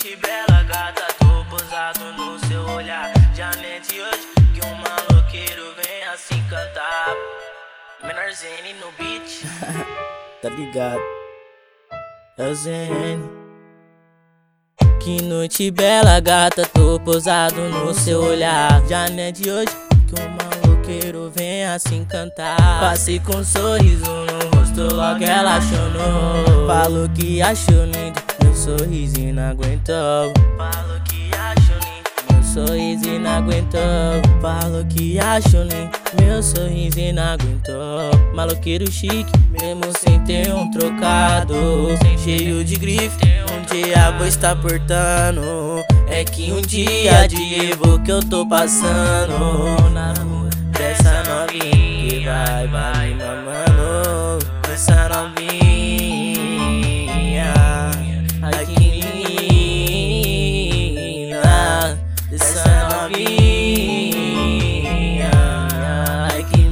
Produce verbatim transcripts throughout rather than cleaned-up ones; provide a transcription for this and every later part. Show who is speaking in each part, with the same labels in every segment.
Speaker 1: noite bela, gata, tô posado no seu olhar. Já não é de hoje que um maloqueiro vem assim cantar. Menorzinho no beat.
Speaker 2: Tá ligado? É o Z N. Que noite bela, gata, tô posado no seu olhar. Já não é de hoje que um maloqueiro vem assim cantar. Passei com um sorriso no rosto, logo relaxou. Falou que achou lindo meu sorriso e não aguentou.
Speaker 1: Falou que achou lindo
Speaker 2: meu sorriso e não aguentou. Falou que achou lindo meu sorriso e não aguentou. Maloqueiro chique, mesmo sem ter um trocado. Cheio de grife, um dia vou estar portando. É que um dia de evo que eu tô passando na rua dessa novinha que vai, vai me mamando. Essa novinha, ai que menina. Essa novinha, ai que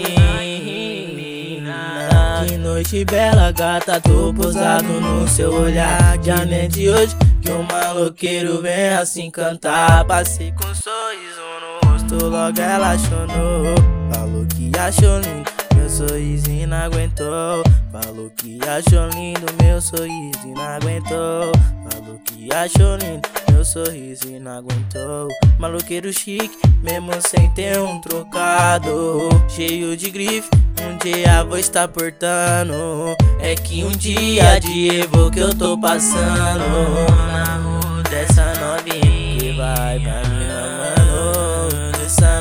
Speaker 2: menina. Que noite bela, gata, tô posado no seu olhar. Já não é de hoje que um maloqueiro vem assim cantar. Passei com um sorriso no rosto, logo relaxou. Falou que achou lindo meu sorriso e não aguentou. Falou que achou lindo meu sorriso e não aguentou. Falou que achou lindo meu sorriso e não aguentou. Maloqueiro chique, mesmo sem ter um trocado. Cheio de grife, um dia vou estar portando. É que um dia de evo que eu tô passando na rua dessa novinha que vai, vai me mamando. Dessa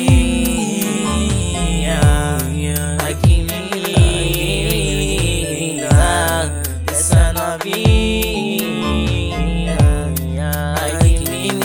Speaker 2: novinha, ai que menina. Dessa novinha, ai que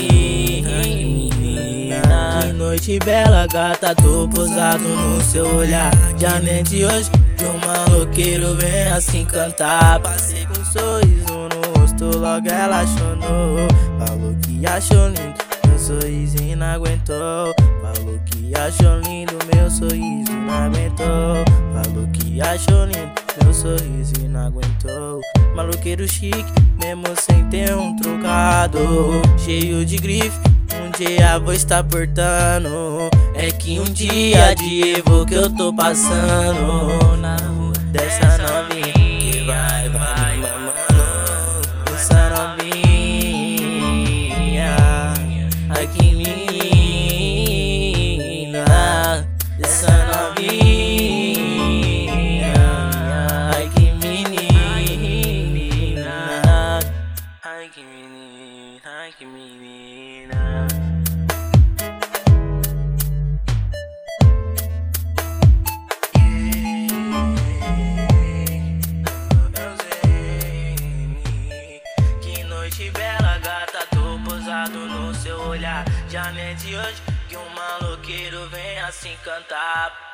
Speaker 2: menina. Que noite bela, gata, tô posado no seu olhar. Já nem de hoje que um maloqueiro vem assim cantar. Passei com um sorriso no rosto, logo relaxou. Falou que achou lindo meu sorriso e não aguentou. Falou que achou lindo meu sorriso e não aguentou. Falou que achou lindo meu sorriso e não aguentou. Maloqueiro chique, mesmo sem ter um trocado. Cheio de grife, um dia vou estar portando. É que um dia de evo que eu tô passando na rua dessa novinha que vai, vai mamando. Essa novinha, ai que menina. Essa novinha, ai que menina.
Speaker 1: Ai que menina, ai que menina. Que noite bela, gata, tô posado no seu olhar. Já não é de hoje que um maloqueiro vem assim cantar.